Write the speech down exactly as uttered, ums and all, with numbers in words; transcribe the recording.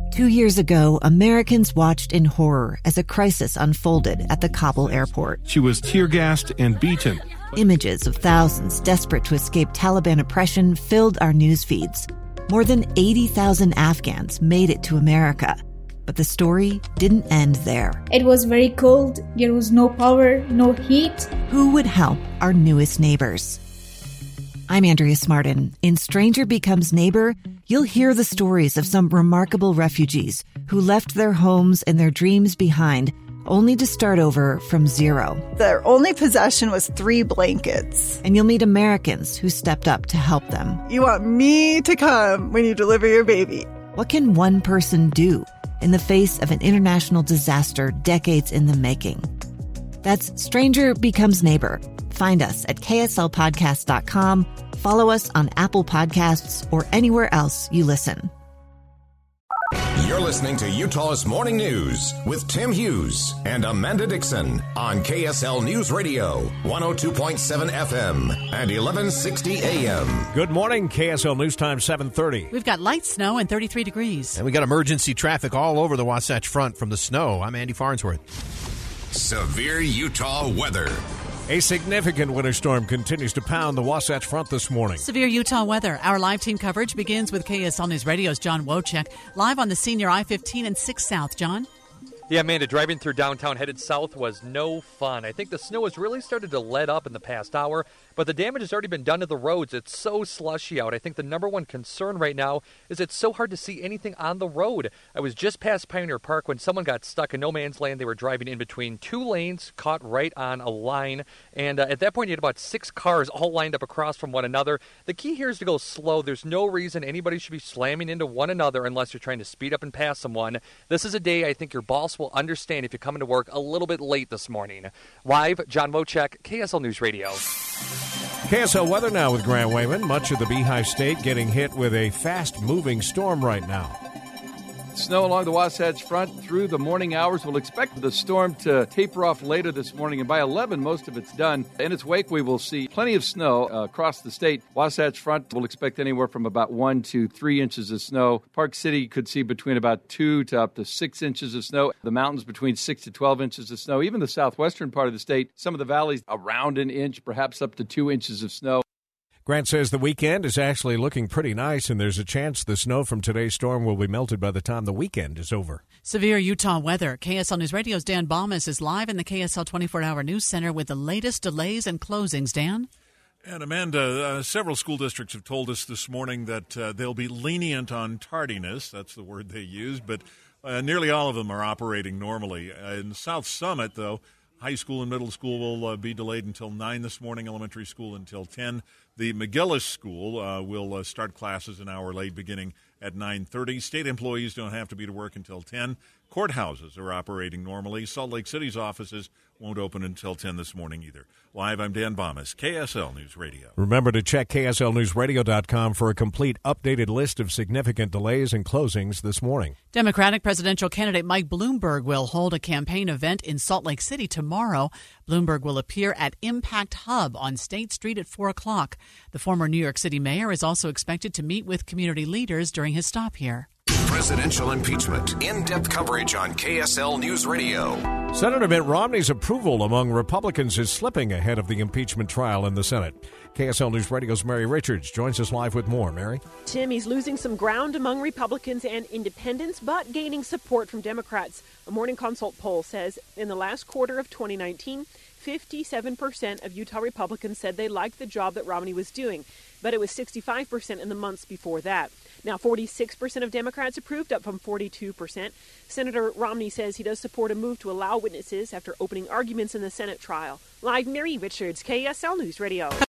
Two years ago, Americans watched in horror as a crisis unfolded at the Kabul airport. She was tear-gassed and beaten. Images of thousands desperate to escape Taliban oppression filled our news feeds. More than eighty thousand Afghans made it to America. But the story didn't end there. It was very cold. There was no power, no heat. Who would help our newest neighbors? I'm Andrea Smartin. In Stranger Becomes Neighbor, you'll hear the stories of some remarkable refugees who left their homes and their dreams behind, only to start over from zero. Their only possession was three blankets. And you'll meet Americans who stepped up to help them. You want me to come when you deliver your baby. What can one person do in the face of an international disaster decades in the making? That's Stranger Becomes Neighbor. Find us at K S L podcast dot com. Follow us on Apple Podcasts or anywhere else you listen. You're listening to Utah's Morning News with Tim Hughes and Amanda Dixon on K S L News Radio, one oh two point seven F M and eleven sixty A M. Good morning, K S L News Time, seven thirty. We've got light snow and thirty-three degrees. And we got emergency traffic all over the Wasatch Front from the snow. I'm Andy Farnsworth. Severe Utah weather. A significant winter storm continues to pound the Wasatch Front this morning. Severe Utah weather. Our live team coverage begins with K S L News Radio's John Wojcik, live on the senior I fifteen and six South. John? Yeah, Amanda, driving through downtown headed south was no fun. I think the snow has really started to let up in the past hour, but the damage has already been done to the roads. It's so slushy out. I think the number one concern right now is it's so hard to see anything on the road. I was just past Pioneer Park when someone got stuck in no man's land. They were driving in between two lanes, caught right on a line, and uh, at that point you had about six cars all lined up across from one another. The key here is to go slow. There's no reason anybody should be slamming into one another unless you're trying to speed up and pass someone. This is a day I think your boss will understand if you're coming to work a little bit late this morning. Live, John Wojcik, K S L News Radio. K S L weather now with Grant Wayman. Much of the Beehive State getting hit with a fast-moving storm right now. Snow along the Wasatch Front through the morning hours. We'll expect the storm to taper off later this morning, and by eleven, most of it's done. In its wake, we will see plenty of snow uh, across the state. Wasatch Front will expect anywhere from about one to three inches of snow. Park City could see between about two to up to six inches of snow. The mountains between six to twelve inches of snow. Even the southwestern part of the state, some of the valleys around an inch, perhaps up to two inches of snow. Grant says the weekend is actually looking pretty nice, and there's a chance the snow from today's storm will be melted by the time the weekend is over. Severe Utah weather. K S L News Radio's Dan Baumus is live in the K S L twenty-four hour News Center with the latest delays and closings. Dan? And Amanda, uh, several school districts have told us this morning that uh, they'll be lenient on tardiness. That's the word they use, but uh, nearly all of them are operating normally. Uh, in South Summit, though, high school and middle school will uh, be delayed until nine this morning, elementary school until ten. The McGillis School uh, will uh, start classes an hour late, beginning at nine thirty. State employees don't have to be to work until ten. Courthouses are operating normally. Salt Lake City's offices won't open until ten this morning either. Live, I'm Dan Baumus, K S L News Radio. Remember to check K S L News Radio dot com for a complete updated list of significant delays and closings this morning. Democratic presidential candidate Mike Bloomberg will hold a campaign event in Salt Lake City tomorrow. Bloomberg will appear at Impact Hub on State Street at four o'clock. The former New York City mayor is also expected to meet with community leaders during his stop here. Presidential impeachment. In-depth coverage on K S L News Radio. Senator Mitt Romney's approval among Republicans is slipping ahead of the impeachment trial in the Senate. K S L News Radio's Mary Richards joins us live with more. Mary? Tim, he's losing some ground among Republicans and independents, but gaining support from Democrats. A Morning Consult poll says in the last quarter of twenty nineteen, fifty-seven percent of Utah Republicans said they liked the job that Romney was doing, but it was sixty-five percent in the months before that. Now, forty-six percent of Democrats approved, up from forty-two percent. Senator Romney says he does support a move to allow witnesses after opening arguments in the Senate trial. Live, Mary Richards, K S L News Radio.